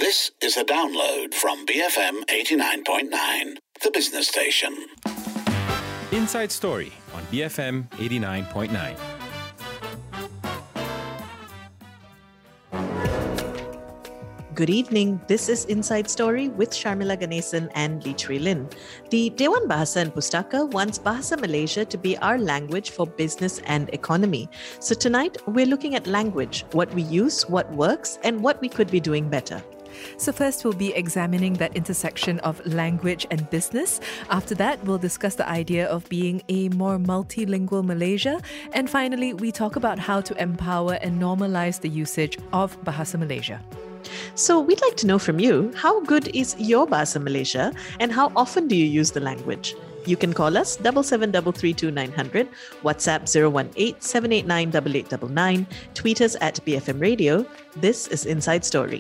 This is a download from BFM 89.9, the business station. Inside Story on BFM 89.9. Good evening. This is Inside Story with Sharmila Ganesan and Lee Chui Lin. The Dewan Bahasa and Pustaka wants Bahasa Malaysia to be our language for business and economy. So tonight, we're looking at language, what we use, what works, and what we could be doing better. So first, we'll be examining that intersection of language and business. After that, we'll discuss the idea of being a more multilingual Malaysia. And finally, we talk about how to empower and normalize the usage of Bahasa Malaysia. So we'd like to know from you, how good is your Bahasa Malaysia and how often do you use the language? You can call us 77332900, WhatsApp 018-789-8899, tweet us at BFM Radio. This is Inside Story.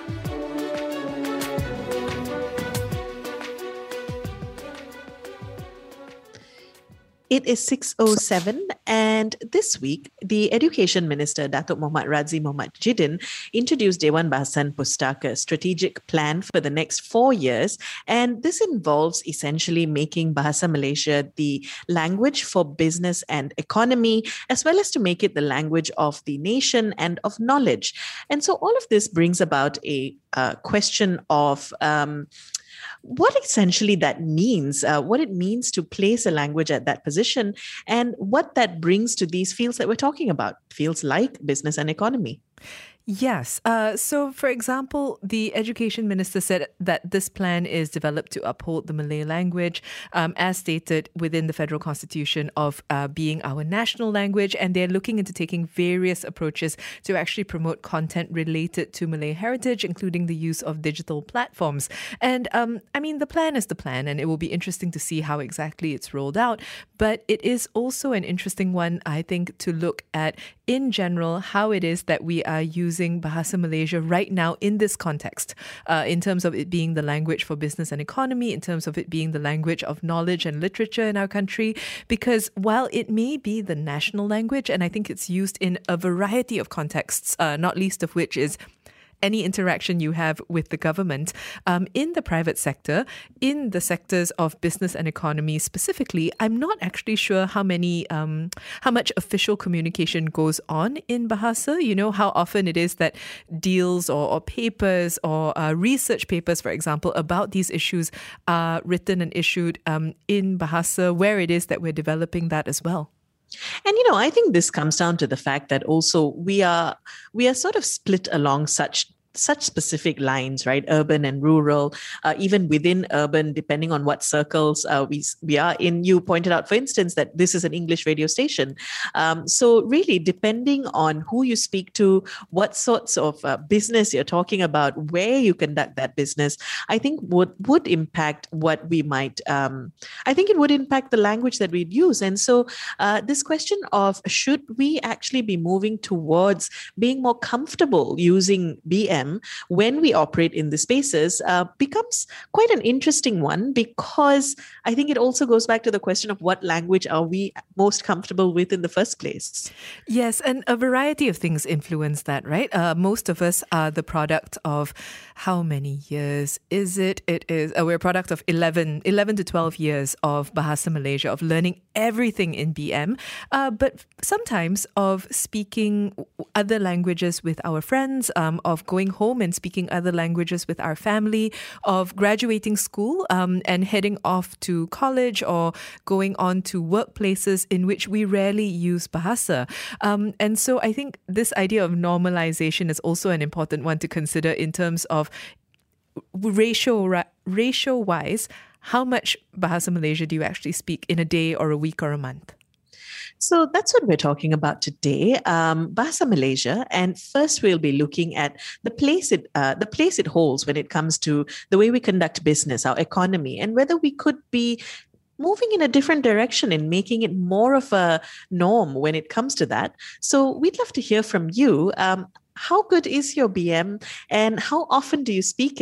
It is 6:07 and this week, the Education Minister, Datuk Muhammad Razzi Muhammad Jidin, introduced Dewan Bahasa and Pustaka strategic plan for the next 4 years. And this involves essentially making Bahasa Malaysia the language for business and economy, as well as to make it the language of the nation and of knowledge. And so all of this brings about a question of what essentially that means, what it means to place a language at that position, and what that brings to these fields that we're talking about, fields like business and economy. Yes. So, for example, the Education Minister said that this plan is developed to uphold the Malay language, as stated within the Federal Constitution of being our national language, and they're looking into taking various approaches to actually promote content related to Malay heritage, including the use of digital platforms. And the plan is the plan, and it will be interesting to see how exactly it's rolled out. But it is also an interesting one, I think, to look at in general how it is that we are using Bahasa Malaysia right now in this context, in terms of it being the language for business and economy, in terms of it being the language of knowledge and literature in our country. Because while it may be the national language, and I think it's used in a variety of contexts, not least of which is any interaction you have with the government, in the private sector, in the sectors of business and economy specifically, I'm not actually sure how much official communication goes on in Bahasa. You know, how often it is that deals or papers or research papers, for example, about these issues are written and issued in Bahasa, where it is that we're developing that as well. And, I think this comes down to the fact that also we are sort of split along such specific lines, right? Urban and rural, even within urban, depending on what circles we are in. You pointed out, for instance, that this is an English radio station. So really, depending on who you speak to, what sorts of business you're talking about, where you conduct that business, I think would impact what we might, I think it would impact the language that we'd use. And so this question of should we actually be moving towards being more comfortable using BM when we operate in the spaces becomes quite an interesting one, because I think it also goes back to the question of what language are we most comfortable with in the first place. Yes, and a variety of things influence that, right? Most of us are the product of how many years is it? It is, we're a product of 11 to 12 years of Bahasa Malaysia, of learning everything in BM, but sometimes of speaking other languages with our friends, of going home and speaking other languages with our family, of graduating school and heading off to college or going on to workplaces in which we rarely use Bahasa. And so I think this idea of normalization is also an important one to consider in terms of ratio-wise, how much Bahasa Malaysia do you actually speak in a day or a week or a month? So that's what we're talking about today, Bahasa Malaysia. And first, we'll be looking at the place it holds when it comes to the way we conduct business, our economy, and whether we could be moving in a different direction and making it more of a norm when it comes to that. So we'd love to hear from you. How good is your BM, and how often do you speak it?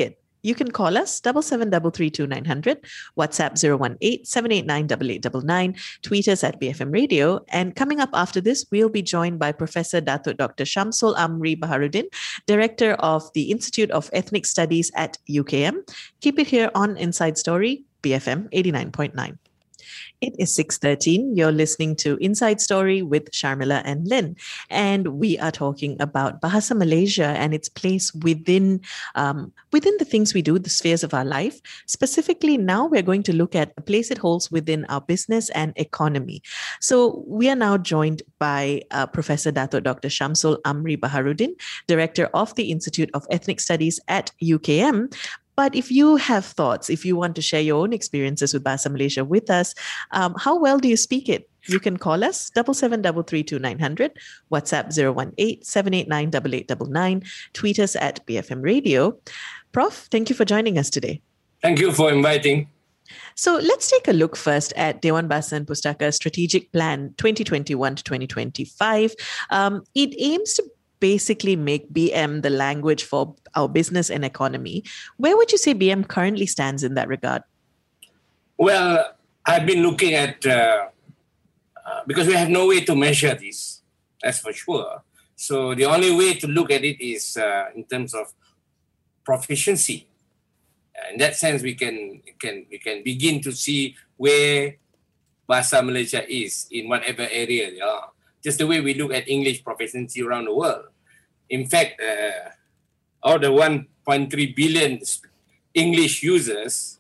You can call us 77332900, WhatsApp 018-789-8899, tweet us at BFM Radio. And coming up after this, we'll be joined by Professor Datuk Dr. Shamsul Amri Baharuddin, Director of the Institute of Ethnic Studies at UKM. Keep it here on Inside Story, BFM 89.9. It is 6:13. You're listening to Inside Story with Sharmila and Lynn. And we are talking about Bahasa Malaysia and its place within the things we do, the spheres of our life. Specifically, now we're going to look at the place it holds within our business and economy. So we are now joined by Professor Datuk Dr. Shamsul Amri Baharuddin, Director of the Institute of Ethnic Studies at UKM. But if you have thoughts, if you want to share your own experiences with Bahasa Malaysia with us, how well do you speak it? You can call us 77332900, WhatsApp 018-789-8899, tweet us at BFM Radio. Prof, thank you for joining us today. Thank you for inviting. So let's take a look first at Dewan Bahasa and Pustaka Strategic Plan 2021 to 2025. It aims to basically make BM the language for our business and economy. Where would you say BM currently stands in that regard? Well, I've been looking at, because we have no way to measure this, that's for sure. So the only way to look at it is in terms of proficiency. In that sense, we can begin to see where Bahasa Malaysia is in whatever area they are. Just the way we look at English proficiency around the world. In fact, out of the 1.3 billion English users,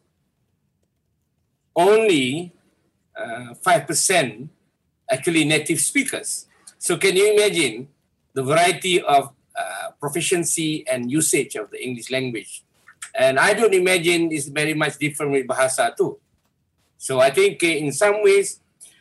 only 5% actually native speakers. So can you imagine the variety of proficiency and usage of the English language? And I don't imagine it's very much different with Bahasa too. So I think in some ways,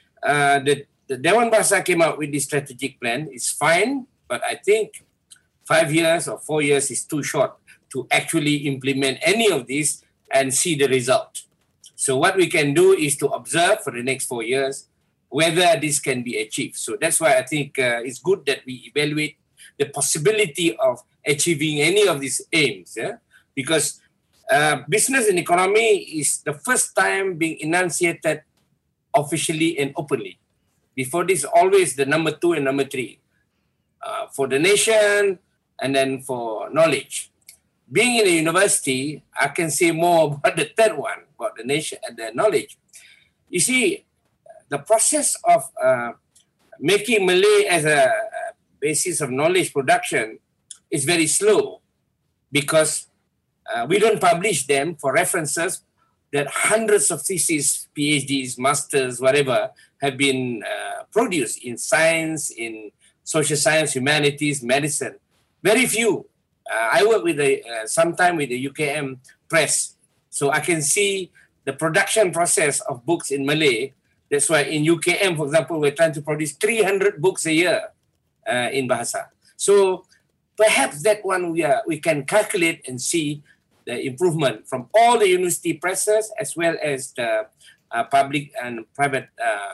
the Dewan Bahasa came out with this strategic plan. It's fine, but I think 5 years or 4 years is too short to actually implement any of this and see the result. So what we can do is to observe for the next 4 years whether this can be achieved. So that's why I think it's good that we evaluate the possibility of achieving any of these aims. Yeah? Because business and economy is the first time being enunciated officially and openly. Before this, always the number 2 and number 3. For the nation and then for knowledge. Being in a university, I can say more about the third one, about the nation and the knowledge. You see, the process of making Malay as a basis of knowledge production is very slow because we don't publish them for references that hundreds of theses, PhDs, masters, whatever, have been produced in science, in social science, humanities, medicine. Very few. I work with sometime with the UKM press, so I can see the production process of books in Malay. That's why in UKM, for example, we're trying to produce 300 books a year in Bahasa. So perhaps that one we can calculate and see the improvement from all the university presses as well as the public and private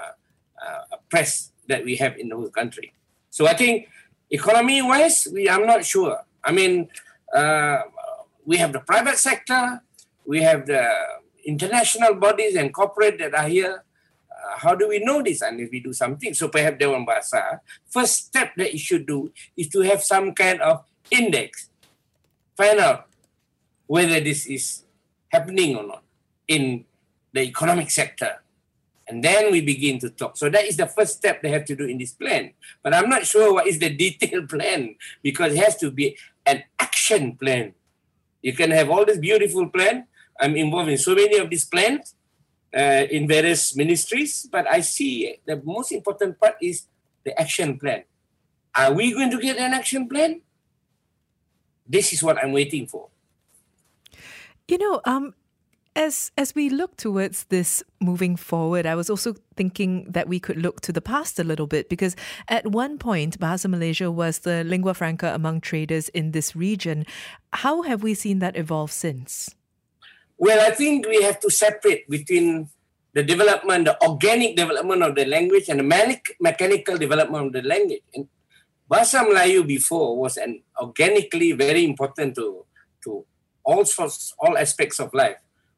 press that we have in the whole country. So I think economy-wise, I'm not sure. I mean, we have the private sector, we have the international bodies and corporate that are here. How do we know this unless we do something? So perhaps Dewan Bahasa, first step that you should do is to have some kind of index. Find out whether this is happening or not in the economic sector. And then we begin to talk. So that is the first step they have to do in this plan. But I'm not sure what is the detailed plan because it has to be an action plan. You can have all this beautiful plan. I'm involved in so many of these plans in various ministries, but I see the most important part is the action plan. Are we going to get an action plan? This is what I'm waiting for. You know, as we look towards this moving forward, I was also thinking that we could look to the past a little bit because at one point, Bahasa Malaysia was the lingua franca among traders in this region. How have we seen that evolve since? Well, I think we have to separate between the development, the organic development of the language and the mechanical development of the language. And Bahasa Melayu before was an organically very important to all aspects of life.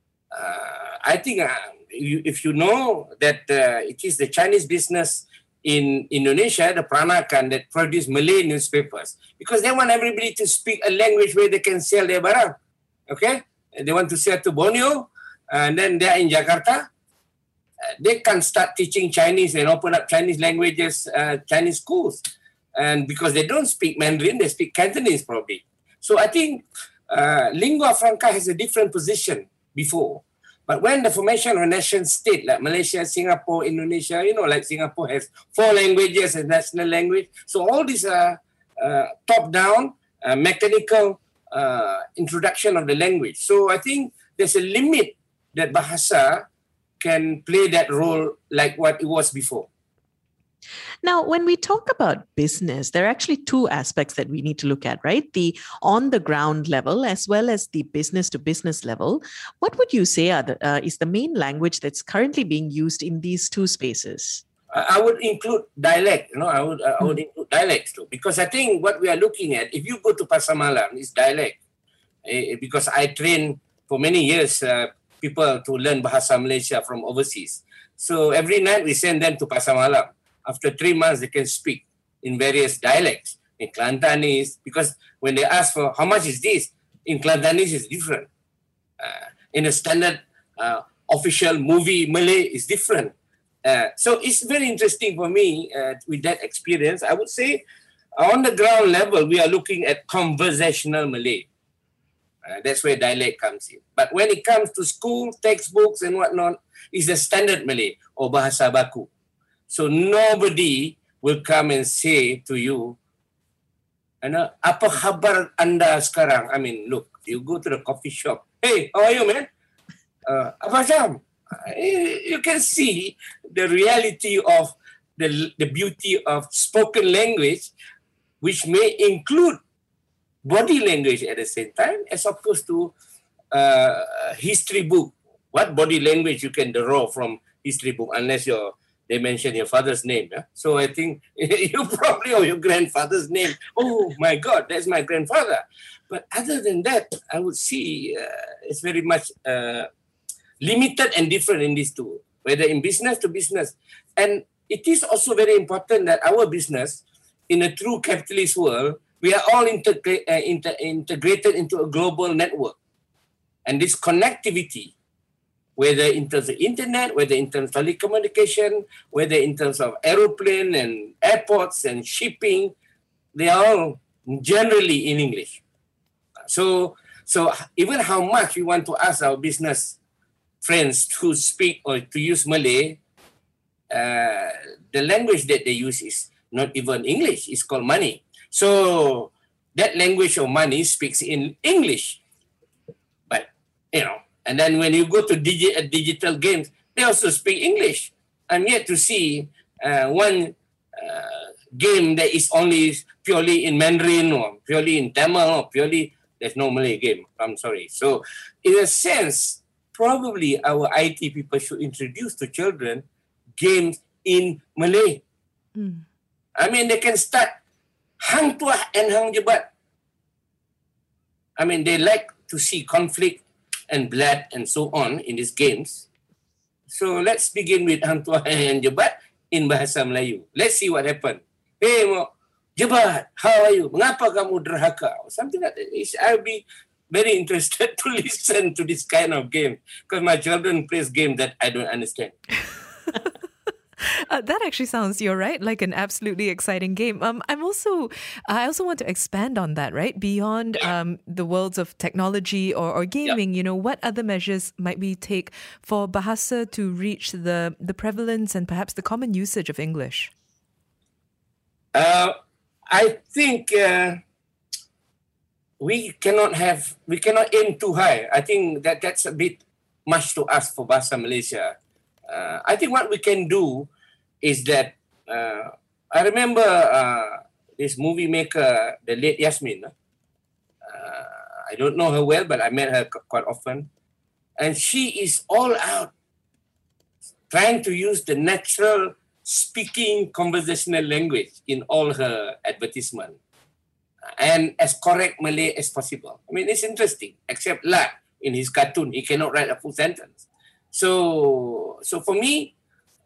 I think if you know that it is the Chinese business in Indonesia, the Peranakan, that produce Malay newspapers, because they want everybody to speak a language where they can sell their barang. Okay? They want to sell to Borneo, and then they're in Jakarta. They can start teaching Chinese and open up Chinese languages, Chinese schools. And because they don't speak Mandarin, they speak Cantonese probably. So I think lingua franca has a different position before. But when the formation of a nation state like Malaysia, Singapore, Indonesia, like Singapore has 4 languages as national language. So all these are top-down, mechanical introduction of the language. So I think there's a limit that Bahasa can play that role like what it was before. Now, when we talk about business, there are actually 2 aspects that we need to look at, right? The on-the-ground level as well as the business-to-business level. What would you say is the main language that's currently being used in these 2 spaces? I would include dialect. I would include dialects too, because I think what we are looking at, if you go to Pasar Malam, is dialect. Because I trained for many years people to learn Bahasa Malaysia from overseas. So every night we send them to Pasar Malam. After 3 months, they can speak in various dialects. In Kelantanese, because when they ask for how much is this, in Kelantanese is different. In a standard official movie, Malay is different. So it's very interesting for me with that experience. I would say on the ground level, we are looking at conversational Malay. That's where dialect comes in. But when it comes to school, textbooks and whatnot, it's the standard Malay or Bahasa Baku. So nobody will come and say to you, apa khabar anda sekarang? I mean, look, you go to the coffee shop. Hey, how are you, man? Apa jam? You can see the reality of the beauty of spoken language, which may include body language at the same time, as opposed to history book. What body language you can draw from history book, unless they mention your father's name. Yeah? So I think you probably or your grandfather's name. Oh my God, that's my grandfather. But other than that, I would see it's very much limited and different in these 2, whether in business to business. And it is also very important that our business, in a true capitalist world, we are all integrated into a global network. And this connectivity, whether in terms of internet, whether in terms of telecommunication, whether in terms of aeroplane and airports and shipping, they are all generally in English. So even how much we want to ask our business friends to speak or to use Malay, the language that they use is not even English. It's called money. So that language of money speaks in English. But, and then when you go to digital games, they also speak English. I'm yet to see one game that is only purely in Mandarin or purely in Tamil or there's no Malay game. I'm sorry. So in a sense, probably our IT people should introduce to children games in Malay. I mean, they can start Hang Tuah and Hang Jebat. I mean, they like to see conflict and blood and so on in these games. So let's begin with Hang Tuah and Jebat in Bahasa Melayu. Let's see what happens. Hey, Jebat, how are you? Mengapa kamu derhaka? Or something like that. I'll be very interested to listen to this kind of game because my children plays games that I don't understand. That actually sounds, you're right, like an absolutely exciting game. I also want to expand on that, right? Beyond the worlds of technology or gaming, what other measures might we take for Bahasa to reach the prevalence and perhaps the common usage of English? I think we cannot aim too high. I think that's a bit much to ask for Bahasa Malaysia. I think what we can do is that I remember this movie maker, the late Yasmin. I don't know her well, but I met her quite often. And she is all out trying to use the natural speaking conversational language in all her advertisement. and as correct Malay as possible. I mean, it's interesting, except Lat, in his cartoon, he cannot write a full sentence. So for me,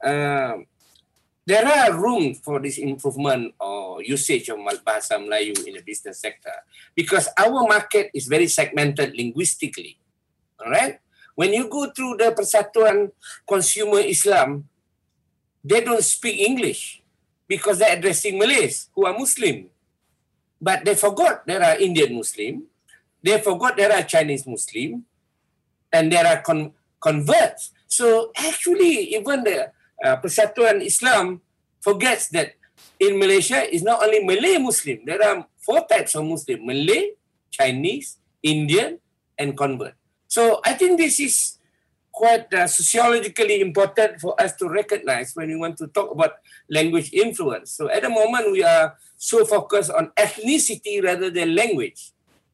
there are room for this improvement or usage of Bahasa Melayu in the business sector because our market is very segmented linguistically. All right? When you go through the Persatuan Consumer Islam, they don't speak English because they're addressing Malays who are Muslim. But they forgot there are Indian Muslim, they forgot there are Chinese Muslim, and there are converts. So actually, even the Persatuan Islam forgets that in Malaysia, it's not only Malay Muslim. There are 4 types of Muslim: Malay, Chinese, Indian, and convert. So I think this is quite sociologically important for us to recognize when we want to talk about language influence. So at the moment, we are so focused on ethnicity rather than language.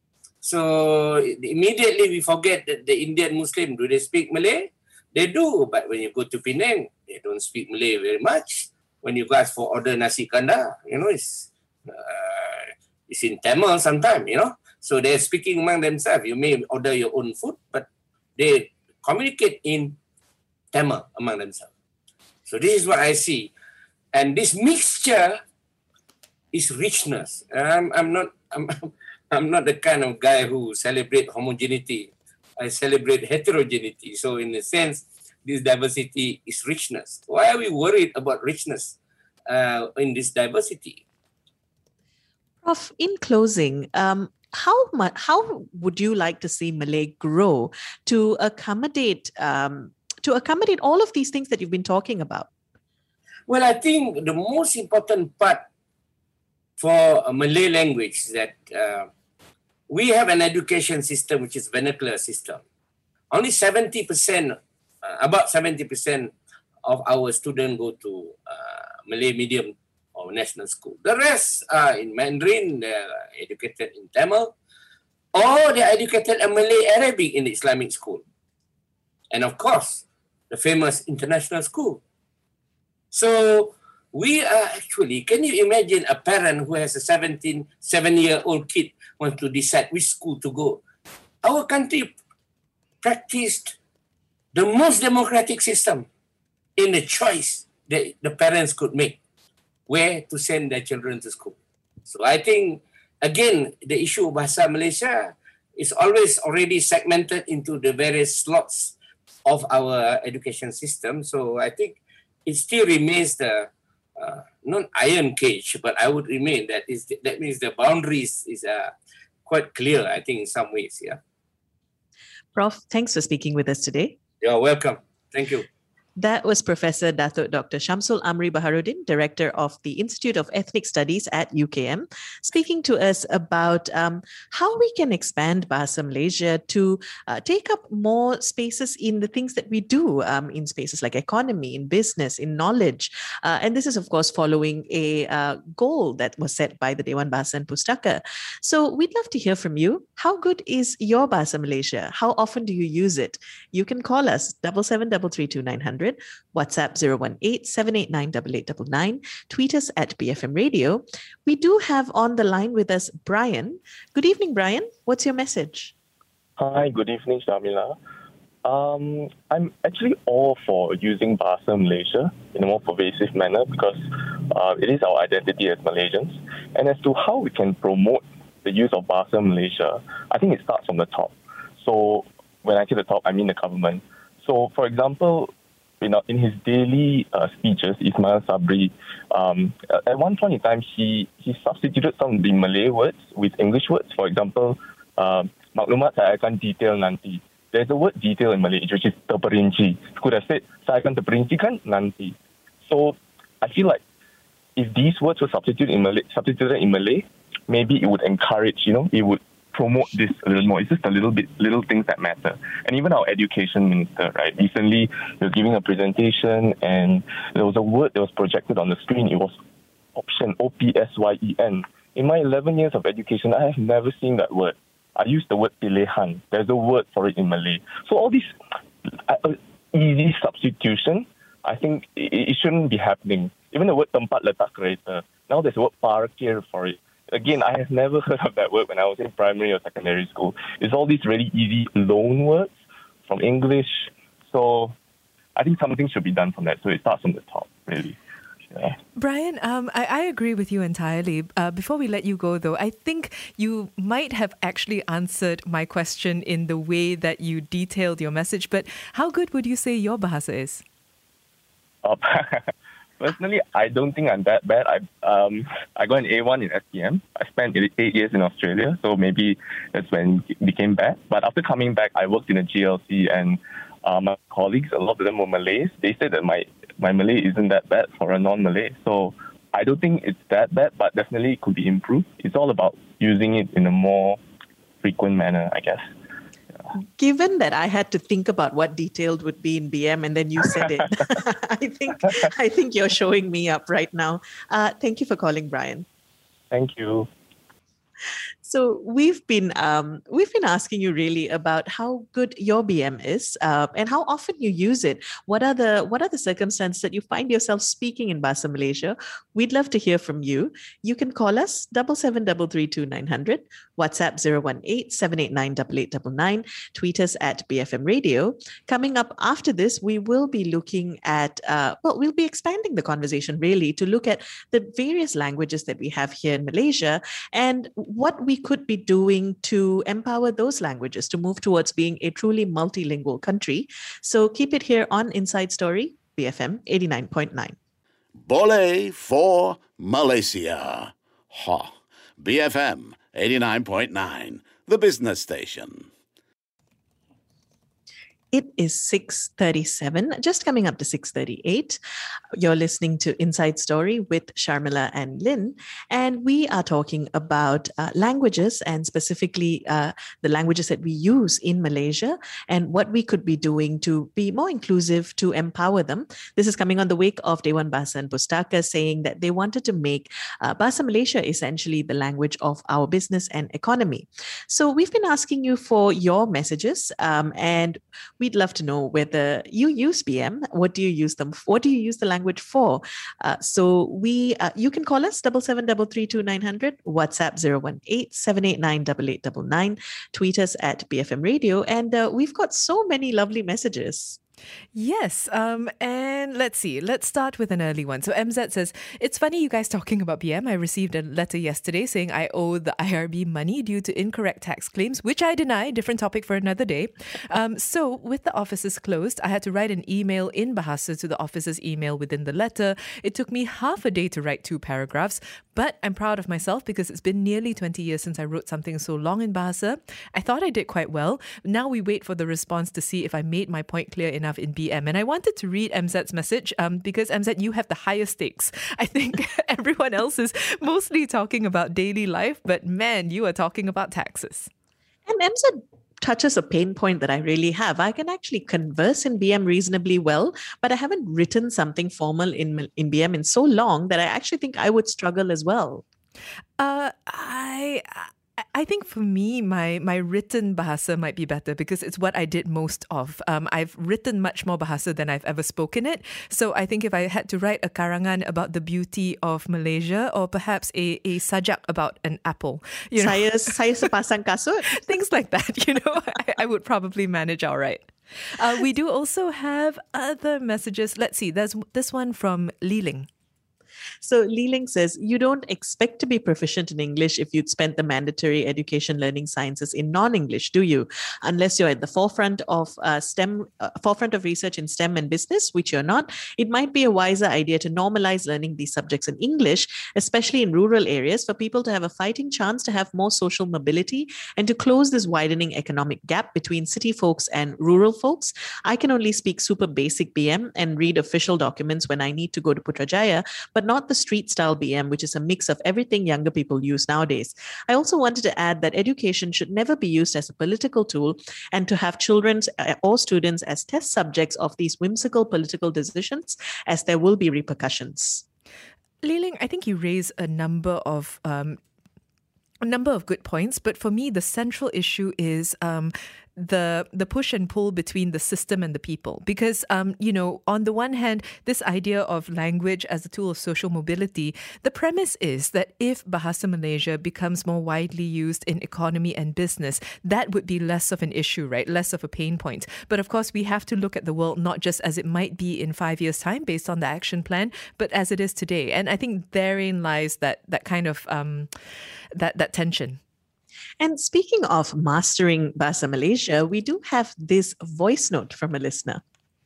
So immediately we forget that the Indian Muslim, do they speak Malay? They do, but when you go to Penang, they don't speak Malay very much. When you guys for order nasi kandar, it's in Tamil sometimes, So they're speaking among themselves. You may order your own food, but they communicate in Tamil among themselves. So this is what I see. And this mixture is richness. I'm not the kind of guy who celebrate homogeneity. I celebrate heterogeneity. So in a sense, this diversity is richness. Why are we worried about richness in this diversity? Prof, in closing, how would you like to see Malay grow to accommodate all of these things that you've been talking about? Well, I think the most important part for a Malay language is that we have an education system which is vernacular system. Only 70%, about 70% of our students go to Malay medium or national school. The rest are in Mandarin, they're educated in Tamil, or they're educated in Malay Arabic in the Islamic school. And of course, the famous international school. So we are actually, can you imagine a parent who has a 7-year-old kid wants to decide which school to go? Our country practiced the most democratic system in the choice that the parents could make where to send their children to school. So I think, again, the issue of Bahasa Malaysia is always already segmented into the various slots of our education system. So I think it still remains the not iron cage, but I would remain that means the boundaries is quite clear, I think, in some ways. Yeah. Prof, thanks for speaking with us today. You're welcome. Thank you. That was Professor Datuk Dr. Shamsul Amri Baharuddin, Director of the Institute of Ethnic Studies at UKM, speaking to us about how we can expand Bahasa Malaysia to take up more spaces in the things that we do, in spaces like economy, in business, in knowledge. And this is, of course, following a goal that was set by the Dewan Bahasa and Pustaka. So we'd love to hear from you. How good is your Bahasa Malaysia? How often do you use it? You can call us 77332900. WhatsApp 018-789-8899, tweet us at BFM Radio. We do have on the line with us Brian. Good evening, Brian. What's your message? Hi, good evening, Shamila. I'm actually all for using Bahasa Malaysia in a more pervasive manner because it is our identity as Malaysians. And as to how we can promote the use of Bahasa Malaysia, I think it starts from the top. So when I say the top, I mean the government. So, for example, in his daily speeches, Ismail Sabri, at one point in time, he substituted some of the Malay words with English words. For example, maklumat saya akan detail nanti. There's a word detail in Malay, which is terperinci. He could have said, saya akan terperincikan nanti. So I feel like if these words were substituted in Malay, maybe it would encourage, it would promote this a little more. It's just little things that matter. And even our education minister, right? Recently, he was giving a presentation and there was a word that was projected on the screen. It was option OPSYEN. In my 11 years of education, I have never seen that word. I used the word pilihan. There's a word for it in Malay. So all these easy substitution, I think it shouldn't be happening. Even the word tempat letak kereta. Now there's a word parkir for it. again, I have never heard of that word when I was in primary or secondary school. It's all these really easy loan words from English. So I think something should be done from that. So it starts from the top, really. Yeah. Brian, I agree with you entirely. Before we let you go, though, I think you might have actually answered my question in the way that you detailed your message. But how good would you say your Bahasa is? Personally, I don't think I'm that bad. I got an A1 in SPM. I spent 8 years in Australia, so maybe that's when it became bad. But after coming back, I worked in a GLC, and my colleagues, a lot of them were Malays. They said that my Malay isn't that bad for a non-Malay. So I don't think it's that bad, but definitely it could be improved. It's all about using it in a more frequent manner, I guess. Given that I had to think about what detailed would be in BM and then you said it, I think you're showing me up right now. Thank you for calling, Brian. Thank you. So we've been asking you really about how good your BM is and how often you use it. What are the circumstances that you find yourself speaking in Bahasa Malaysia? We'd love to hear from you. You can call us 77332900, WhatsApp 018-789-8899, tweet us at BFM Radio. Coming up after this, we will be looking at we'll be expanding the conversation really to look at the various languages that we have here in Malaysia and what we could be doing to empower those languages to move towards being a truly multilingual country. So keep it here on Inside Story, BFM 89.9. Boleh for Malaysia. Ha. BFM 89.9, the business station. It is 6:37, just coming up to 6:38. You're listening to Inside Story with Sharmila and Lynn, and we are talking about languages and specifically the languages that we use in Malaysia and what we could be doing to be more inclusive, to empower them. This is coming on the wake of Dewan Bahasa and Pustaka saying that they wanted to make Bahasa Malaysia essentially the language of our business and economy. So we've been asking you for your messages and we'd love to know whether you use BM. What do you use them? What do you use the language for? You can call us 77332900, WhatsApp 018-789-8899, tweet us at BFM Radio, and we've got so many lovely messages. Yes, and let's see. Let's start with an early one. So MZ says, it's funny you guys talking about BM. I received a letter yesterday saying I owe the IRB money due to incorrect tax claims, which I deny. Different topic for another day. So with the offices closed, I had to write an email in Bahasa to the office's email within the letter. It took me half a day to write 2 paragraphs, but I'm proud of myself because it's been nearly 20 years since I wrote something so long in Bahasa. I thought I did quite well. Now we wait for the response to see if I made my point clear enough in BM. And I wanted to read MZ's message because MZ, you have the highest stakes. I think everyone else is mostly talking about daily life, but man, you are talking about taxes. And MZ touches a pain point that I really have. I can actually converse in BM reasonably well, but I haven't written something formal in BM in so long that I actually think I would struggle as well. I think for me, my written Bahasa might be better because it's what I did most of. I've written much more Bahasa than I've ever spoken it. So I think if I had to write a karangan about the beauty of Malaysia or perhaps a sajak about an apple, Saya sepasang kasut. Things like that, I would probably manage all right. We do also have other messages. Let's see, there's this one from Li Ling. So Li Ling says, you don't expect to be proficient in English if you'd spent the mandatory education learning sciences in non-English, do you? Unless you're at the forefront of forefront of research in STEM and business, which you're not, it might be a wiser idea to normalize learning these subjects in English, especially in rural areas, for people to have a fighting chance to have more social mobility and to close this widening economic gap between city folks and rural folks. I can only speak super basic BM and read official documents when I need to go to Putrajaya, but not the street style BM, which is a mix of everything younger people use nowadays. I also wanted to add that education should never be used as a political tool and to have children or students as test subjects of these whimsical political decisions, as there will be repercussions. Li Ling, I think you raise a number of good points, but for me, the central issue is the push and pull between the system and the people. Because, on the one hand, this idea of language as a tool of social mobility, the premise is that if Bahasa Malaysia becomes more widely used in economy and business, that would be less of an issue, right? Less of a pain point. But of course, we have to look at the world not just as it might be in 5 years' time based on the action plan, but as it is today. And I think therein lies that kind of that tension. And speaking of mastering Bahasa Malaysia, we do have this voice note from a listener.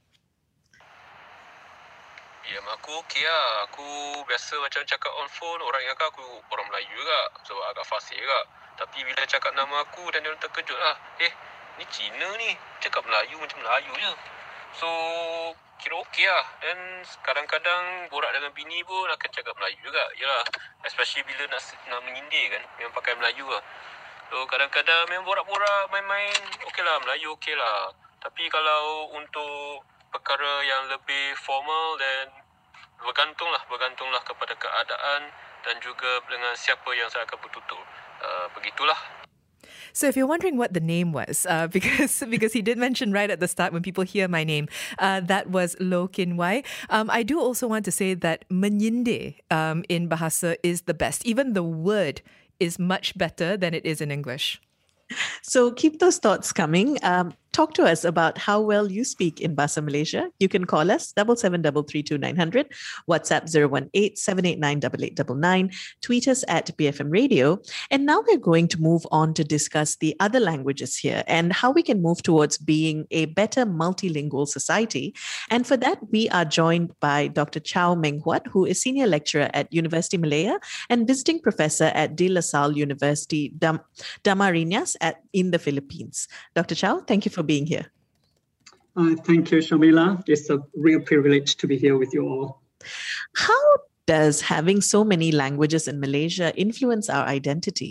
Ya, aku okey lah. Aku biasa macam cakap on phone, orang yang aku orang Melayu juga. So, agak fasih juga. Tapi bila cakap nama aku dan dia orang terkejut lah. Ni Cina ni. Cakap Melayu macam Melayu je. So, kira okey lah. Dan kadang-kadang borak dengan bini pun akan cakap Melayu juga. Yalah, especially bila nak menyindir kan. Memang pakai Melayu lah. So, kadang-kadang memang borak-borak, main-main. Okey lah, Melayu okey lah. Tapi kalau untuk perkara yang lebih formal dan bergantunglah kepada keadaan dan juga dengan siapa yang saya akan bertutur. Begitulah. So if you're wondering what the name was, because he did mention right at the start when people hear my name, that was Loh Kin Wai. I do also want to say that menyindir in Bahasa is the best. Even the word is much better than it is in English. So keep those thoughts coming. Talk to us about how well you speak in Bahasa Malaysia. You can call us 77332900, WhatsApp 018-789-8899, tweet us at BFM Radio. And now we're going to move on to discuss the other languages here and how we can move towards being a better multilingual society. And for that, we are joined by Dr. Chow Meng Huat, who is Senior Lecturer at University Malaya and Visiting Professor at De La Salle University, Damariñas in the Philippines. Dr. Chow, thank you for being here. Thank you, Shamila. It's a real privilege to be here with you all. How does having so many languages in Malaysia influence our identity?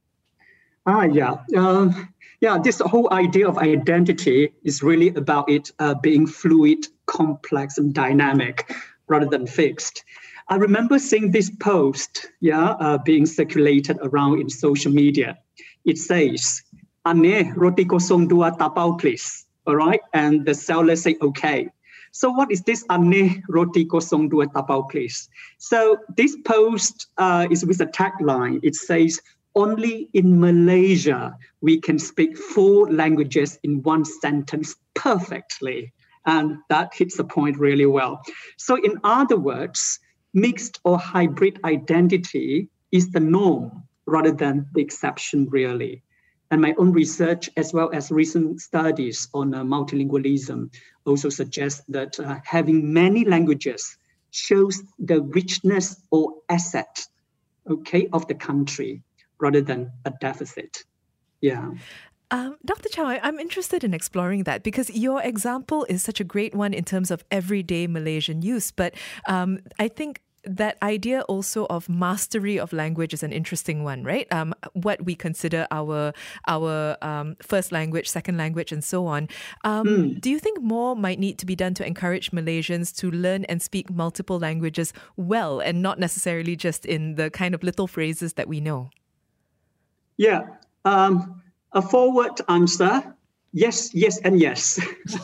This whole idea of identity is really about it being fluid, complex, and dynamic rather than fixed. I remember seeing this post, being circulated around in social media. It says, "Aneh roti kosong dua tapau please." All right, and the seller say, "Okay." So what is this aneh roti kosong dua tapau please? So this post is with a tagline. It says, "Only in Malaysia we can speak 4 languages in one sentence perfectly," and that hits the point really well. So in other words, mixed or hybrid identity is the norm rather than the exception, really. And my own research, as well as recent studies on multilingualism, also suggest that having many languages shows the richness or asset, of the country, rather than a deficit. Yeah. Dr. Chow, I'm interested in exploring that because your example is such a great one in terms of everyday Malaysian use. But I think that idea also of mastery of language is an interesting one, right? What we consider our first language, second language, and so on. Do you think more might need to be done to encourage Malaysians to learn and speak multiple languages well and not necessarily just in the kind of little phrases that we know? Yeah. A forward answer, yes, and yes.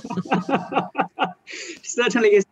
Certainly, if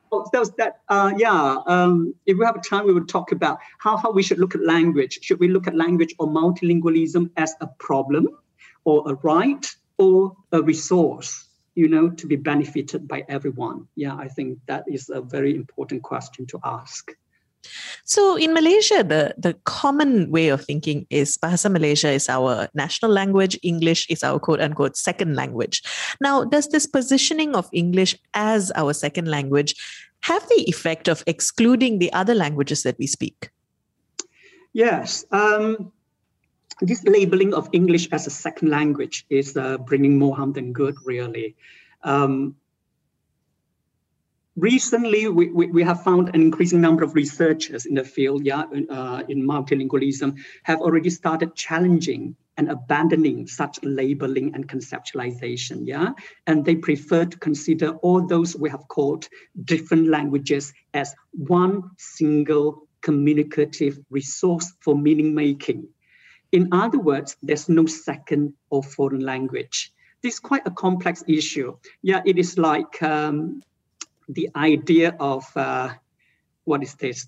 we have time, we would talk about how we should look at language. Should we look at language or multilingualism as a problem or a right or a resource, to be benefited by everyone? Yeah, I think that is a very important question to ask. So in Malaysia, the common way of thinking is Bahasa Malaysia is our national language, English is our quote-unquote second language. Now, does this positioning of English as our second language have the effect of excluding the other languages that we speak? Yes. This labeling of English as a second language is bringing more harm than good, really. Recently, we have found an increasing number of researchers in the field, in multilingualism, have already started challenging and abandoning such labeling and conceptualization, and they prefer to consider all those we have called different languages as one single communicative resource for meaning making. In other words, there's no second or foreign language. this is quite a complex issue. Yeah, it is like the idea of what is this?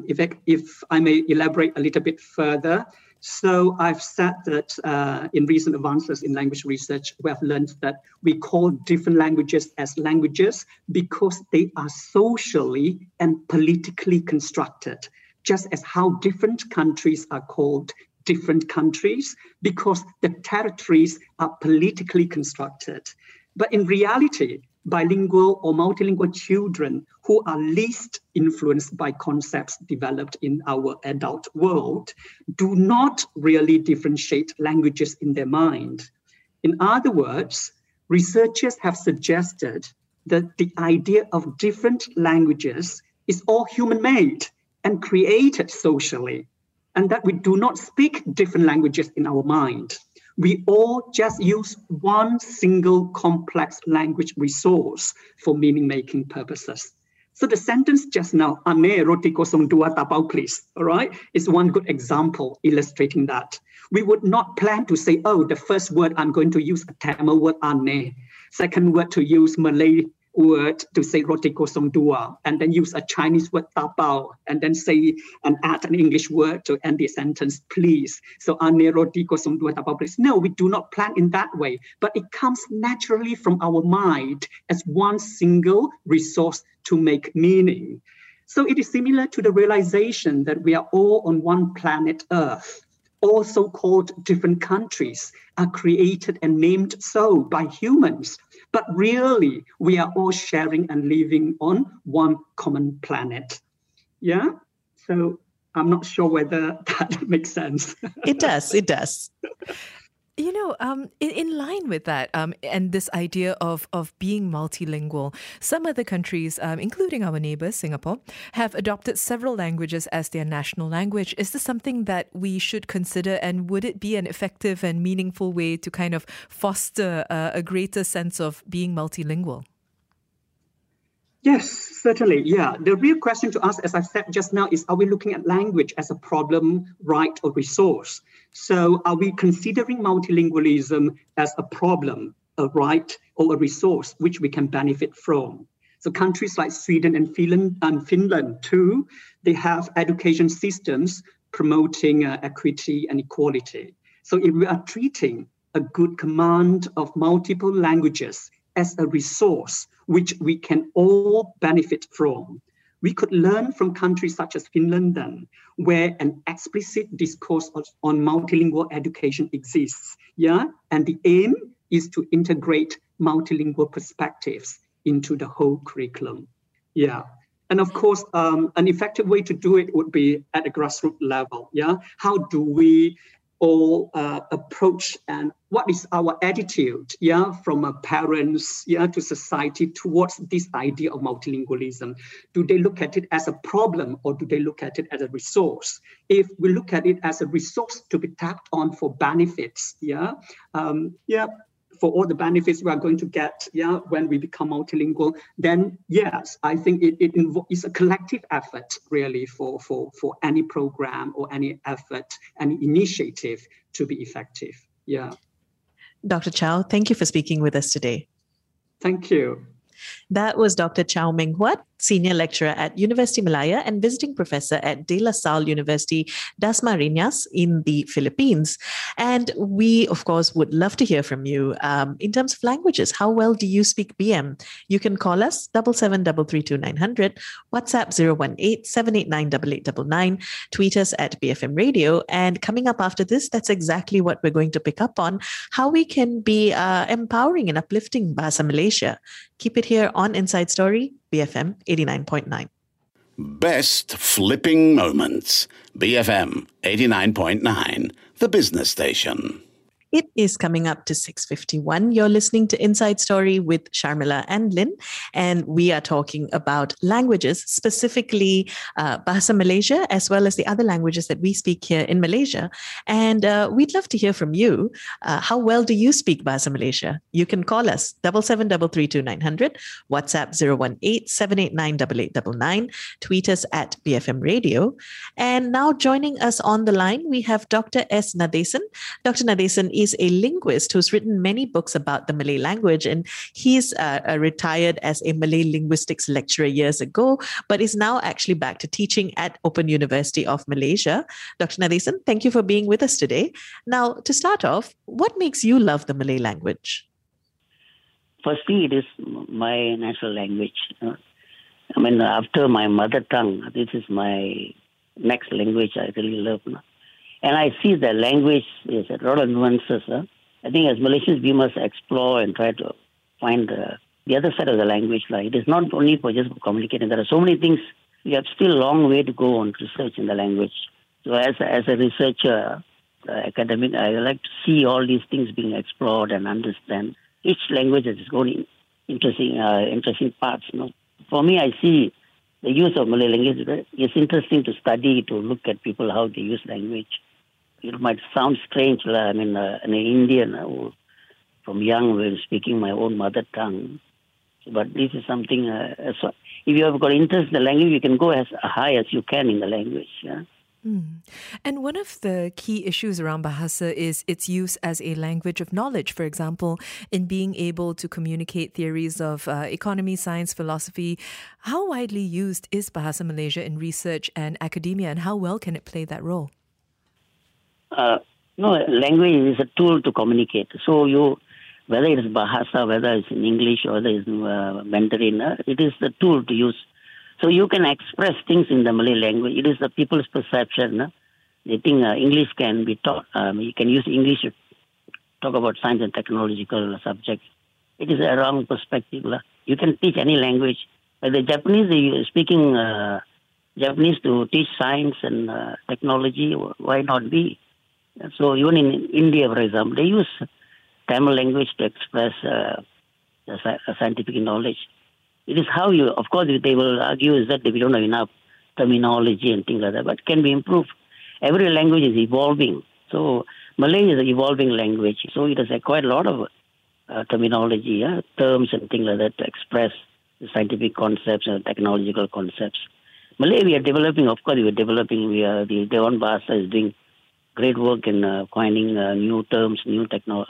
If I may elaborate a little bit further. So I've said that in recent advances in language research, we have learned that we call different languages as languages because they are socially and politically constructed, just as how different countries are called different countries because the territories are politically constructed. But in reality, bilingual or multilingual children who are least influenced by concepts developed in our adult world do not really differentiate languages in their mind. In other words, researchers have suggested that the idea of different languages is all human-made and created socially, and that we do not speak different languages in our mind. We all just use one single complex language resource for meaning-making purposes. So the sentence just now, ane roti kosong dua tapau please, all right, is one good example illustrating that. We would not plan to say, oh, the first word I'm going to use a Tamil word ane, second word to use Malay word to say roti kosong dua, and then use a Chinese word tapau, and then say and add an English word to end the sentence, please. So ane roti kosong dua tapau, please. No, we do not plan in that way, but it comes naturally from our mind as one single resource to make meaning. So it is similar to the realization that we are all on one planet Earth. All so-called different countries are created and named so by humans. But really, we are all sharing and living on one common planet. Yeah? So I'm not sure whether that makes sense. It does. You know, in line with that, and this idea of being multilingual, some other countries, including our neighbours, Singapore, have adopted several languages as their national language. Is this something that we should consider, and would it be an effective and meaningful way to kind of foster a greater sense of being multilingual? Yes, certainly. Yeah. The real question to ask, as I said just now, is are we looking at language as a problem, right, or resource? So are we considering multilingualism as a problem, a right, or a resource which we can benefit from? So countries like Sweden and Finland too, they have education systems promoting equity and equality. So if we are treating a good command of multiple languages as a resource which we can all benefit from, we could learn from countries such as Finland then, where an explicit discourse on multilingual education exists. Yeah, and the aim is to integrate multilingual perspectives into the whole curriculum. Yeah. And of course, an effective way to do it would be at a grassroots level. Yeah, how do we all approach, and what is our attitude, from parents, to society towards this idea of multilingualism? Do they look at it as a problem, or do they look at it as a resource? If we look at it as a resource to be tapped on for benefits, for all the benefits we are going to get, when we become multilingual, then yes, I think it is a collective effort really for any program or any effort, any initiative to be effective. Yeah. Dr. Chow, thank you for speaking with us today. Thank you. That was Dr. Chow Meng Huat, Senior Lecturer at University Malaya and Visiting Professor at De La Salle University, Dasmariñas in the Philippines. And we, of course, would love to hear from you. In terms of languages, how well do you speak BM? You can call us 77332900, WhatsApp 018-789-8899, tweet us at BFM Radio. And coming up after this, that's exactly what we're going to pick up on, how we can be empowering and uplifting Bahasa Malaysia. Keep it here on Inside Story, BFM 89.9. Best flipping moments. BFM 89.9, the business station. It is coming up to 6:51. You're listening to Inside Story with Sharmila and Lynn, and we are talking about languages, specifically Bahasa Malaysia, as well as the other languages that we speak here in Malaysia. And we'd love to hear from you. How well do you speak Bahasa Malaysia? You can call us 77332900, WhatsApp 018-789-8899, tweet us at BFM Radio. And now joining us on the line, we have Dr. S. Nadesan. Dr. Nadesan is a linguist who's written many books about the Malay language, and he's retired as a Malay linguistics lecturer years ago, but is now actually back to teaching at Open University of Malaysia. Dr. Nadesan, thank you for being with us today. Now, to start off, what makes you love the Malay language? Firstly, it is my natural language. After my mother tongue, this is my next language I really love. And I see the language is a lot of nuances. I think as Malaysians, we must explore and try to find the other side of the language. It is not only for just communicating. There are so many things. We have still a long way to go on research in the language. So as a researcher, academic, I like to see all these things being explored and understand. Each language has its own interesting parts. For me, I see the use of Malay language. It's interesting to study, to look at people, how they use language. It might sound strange. An Indian who from young was speaking my own mother tongue. But this is something, if you have got interest in the language, you can go as high as you can in the language. Yeah? And one of the key issues around Bahasa is its use as a language of knowledge. For example, in being able to communicate theories of economy, science, philosophy. How widely used is Bahasa Malaysia in research and academia, and how well can it play that role? Language is a tool to communicate. So whether it is Bahasa, whether it's in English or whether it's in Mandarin, it is the tool to use. So you can express things in the Malay language. It is the people's perception. They think English can be taught. You can use English to talk about science and technological subjects. It is a wrong perspective. You can teach any language. But the Japanese, they speaking Japanese to teach science and technology. Why not be? So even in India, for example, they use Tamil language to express scientific knowledge. It is how of course, they will argue is that we don't have enough terminology and things like that, but it can be improved. Every language is evolving. So Malay is an evolving language. So it has quite a lot of terminology, terms and things like that to express the scientific concepts and technological concepts. Malay, we are developing, the Dewan Bahasa is doing great work in finding new terms, new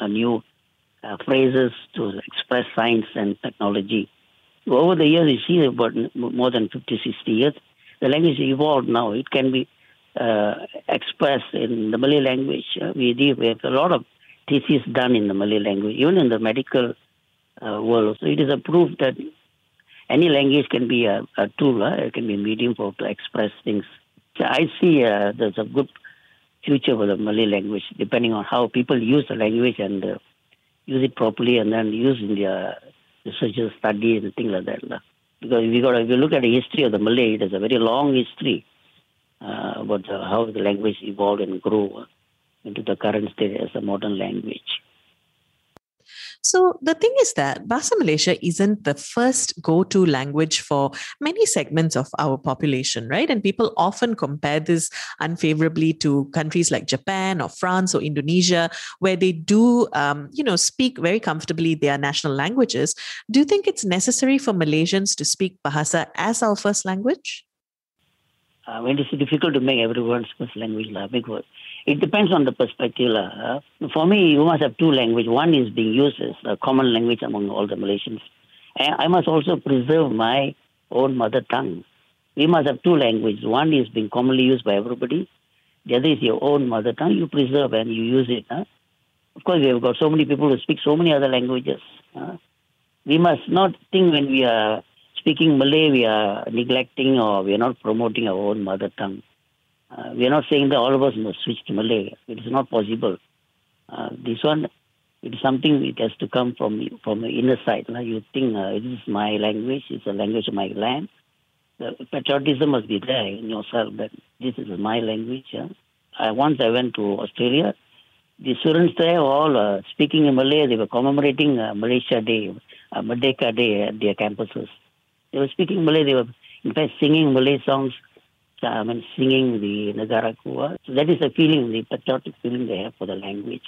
phrases to express science and technology. Over the years, you see about more than 50, 60 years, the language evolved now. It can be expressed in the Malay language. We have a lot of theses done in the Malay language, even in the medical world. So it is a proof that any language can be a tool, it can be a medium to express things. So I see there's a good future for the Malay language, depending on how people use the language and use it properly and then use in their researchers study and things like that. Because if you look at the history of the Malay, it has a very long history about how the language evolved and grew into the current state as a modern language. So the thing is that Bahasa Malaysia isn't the first go-to language for many segments of our population, right? And people often compare this unfavorably to countries like Japan or France or Indonesia, where they do, speak very comfortably their national languages. Do you think it's necessary for Malaysians to speak Bahasa as our first language? It's difficult to make everyone's first language because it depends on the perspective. For me, you must have two languages. One is being used as a common language among all the Malaysians. And I must also preserve my own mother tongue. We must have two languages. One is being commonly used by everybody. The other is your own mother tongue. You preserve and you use it. Of course, we have got so many people who speak so many other languages. We must not think when we are speaking Malay, we are neglecting or we are not promoting our own mother tongue. We are not saying that all of us must switch to Malay. It is not possible. This one, it is something that has to come from the inner side. You think this is my language, it's the language of my land. The patriotism must be there in yourself that this is my language. Once I went to Australia, the students there were all speaking in Malay. They were commemorating Malaysia Day, Merdeka Day at their campuses. They were speaking Malay. They were, in fact, singing Malay songs, singing the Negaraku. So that is the feeling, the patriotic feeling they have for the language.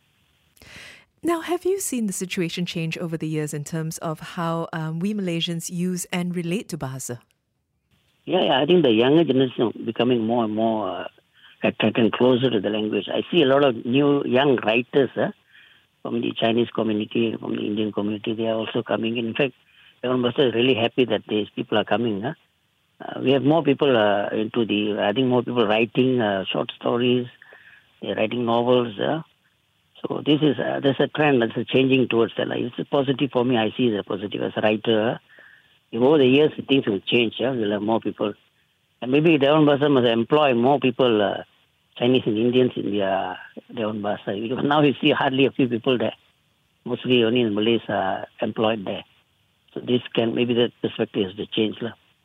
Now, have you seen the situation change over the years in terms of how we Malaysians use and relate to Bahasa? Yeah, I think the younger generation are becoming more and more attracted closer to the language. I see a lot of new young writers from the Chinese community, from the Indian community. They are also coming in. In fact, Dewan Bahasa is really happy that these people are coming. We have more people I think more people writing short stories, they're writing novels. So this is there's a trend that's changing towards that. It's a positive for me. I see it as a positive as a writer. Over the years, things will change. We'll have more people. And maybe Dewan Bahasa must employ more people, Chinese and Indians in their Dewan Bahasa. Because now you see hardly a few people there. Mostly only the Malays are employed there. So maybe that perspective has to change.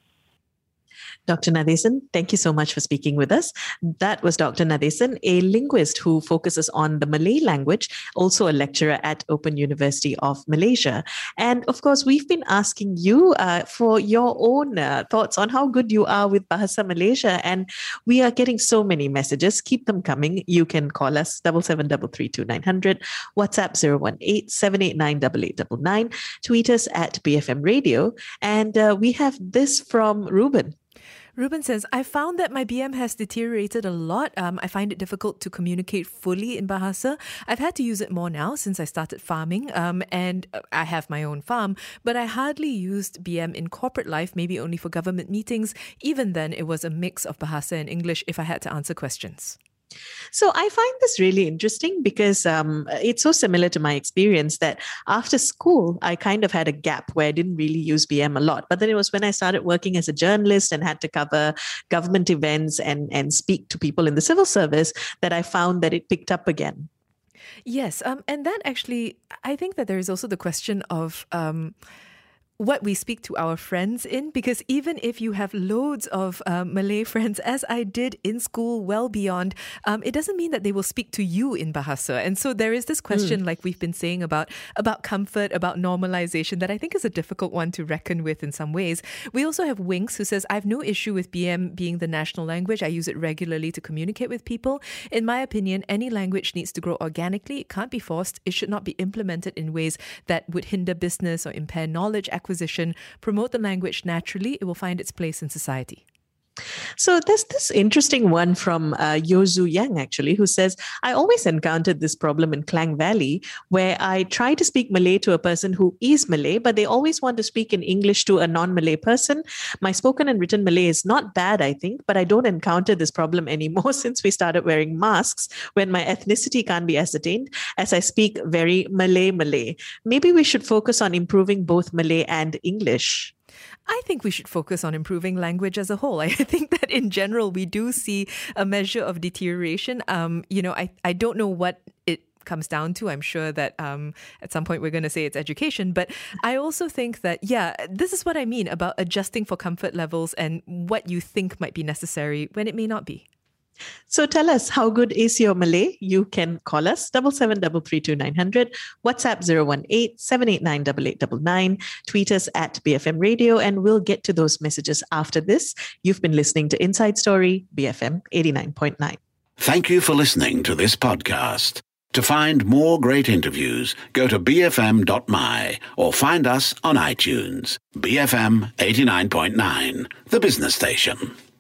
Dr. Nadesan, thank you so much for speaking with us. That was Dr. Nadesan, a linguist who focuses on the Malay language, also a lecturer at Open University of Malaysia. And of course, we've been asking you for your own thoughts on how good you are with Bahasa Malaysia. And we are getting so many messages. Keep them coming. You can call us 77332900, WhatsApp 018-789-8899, tweet us at BFM Radio. And we have this from Ruben. Ruben says, I found that my BM has deteriorated a lot. I find it difficult to communicate fully in Bahasa. I've had to use it more now since I started farming, and I have my own farm, but I hardly used BM in corporate life, maybe only for government meetings. Even then, it was a mix of Bahasa and English if I had to answer questions. So I find this really interesting because it's so similar to my experience that after school, I kind of had a gap where I didn't really use BM a lot. But then it was when I started working as a journalist and had to cover government events and speak to people in the civil service that I found that it picked up again. Yes. And that actually, I think that there is also the question of what we speak to our friends in, because even if you have loads of Malay friends, as I did in school, well beyond, it doesn't mean that they will speak to you in Bahasa. And so there is this question, like we've been saying, about comfort, about normalization, that I think is a difficult one to reckon with in some ways. We also have Winks, who says, I have no issue with BM being the national language. I use it regularly to communicate with people. In my opinion, any language needs to grow organically. It can't be forced. It should not be implemented in ways that would hinder business or impair knowledge acquisition. Promote the language naturally. It will find its place in society. So there's this interesting one from Yozu Yang, actually, who says, I always encountered this problem in Klang Valley where I try to speak Malay to a person who is Malay, but they always want to speak in English to a non-Malay person. My spoken and written Malay is not bad, I think, but I don't encounter this problem anymore since we started wearing masks when my ethnicity can't be ascertained, as I speak very Malay. Maybe we should focus on improving both Malay and English. I think we should focus on improving language as a whole. I think that in general, we do see a measure of deterioration. I don't know what it comes down to. I'm sure that at some point we're going to say it's education. But I also think that, this is what I mean about adjusting for comfort levels and what you think might be necessary when it may not be. So tell us, how good is your Malay? You can call us 77332900, WhatsApp 018-789-8899, tweet us at BFM Radio, and we'll get to those messages after this. You've been listening to Inside Story, BFM 89.9. Thank you for listening to this podcast. To find more great interviews, go to bfm.my or find us on iTunes. BFM 89.9, the business station.